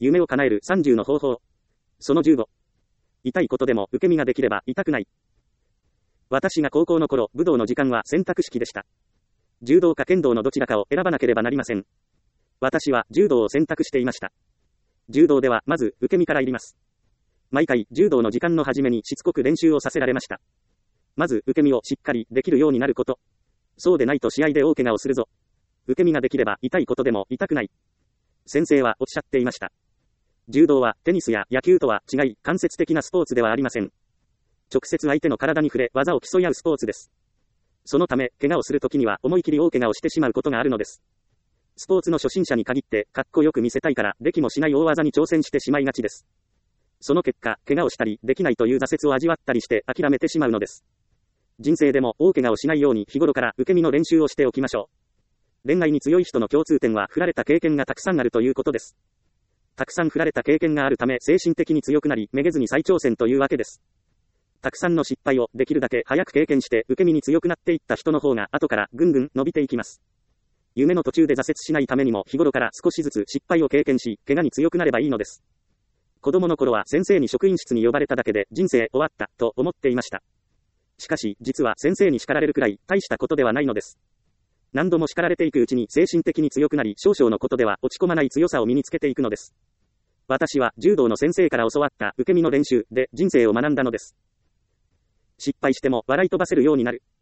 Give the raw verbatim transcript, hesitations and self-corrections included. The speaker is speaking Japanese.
夢を叶えるさんじゅうの方法。そのじゅうご。痛いことでも受け身ができれば痛くない。私が高校の頃、武道の時間は選択式でした。柔道か剣道のどちらかを選ばなければなりません。私は柔道を選択していました。柔道ではまず受け身から入ります。毎回柔道の時間の初めにしつこく練習をさせられました。まず受け身をしっかりできるようになること。そうでないと試合で大怪我をするぞ。受け身ができれば痛いことでも痛くない。先生はおっしゃっていました。柔道はテニスや野球とは違い間接的なスポーツではありません。直接相手の体に触れ技を競い合うスポーツです。そのため怪我をするときには思い切り大怪我をしてしまうことがあるのです。スポーツの初心者に限ってかっこよく見せたいからできもしない大技に挑戦してしまいがちです。その結果怪我をしたりできないという挫折を味わったりして諦めてしまうのです。人生でも大怪我をしないように日頃から受け身の練習をしておきましょう。恋愛に強い人の共通点は振られた経験がたくさんあるということです。たくさん振られた経験があるため精神的に強くなりめげずに再挑戦というわけです。たくさんの失敗をできるだけ早く経験して受け身に強くなっていった人の方が後からぐんぐん伸びていきます。夢の途中で挫折しないためにも日頃から少しずつ失敗を経験し怪我に強くなればいいのです。子供の頃は先生に職員室に呼ばれただけで人生終わったと思っていました。しかし実は先生に叱られるくらい大したことではないのです。何度も叱られていくうちに精神的に強くなり少々のことでは落ち込まない強さを身につけていくのです。私は柔道の先生から教わった受け身の練習で人生を学んだのです。失敗しても笑い飛ばせるようになる。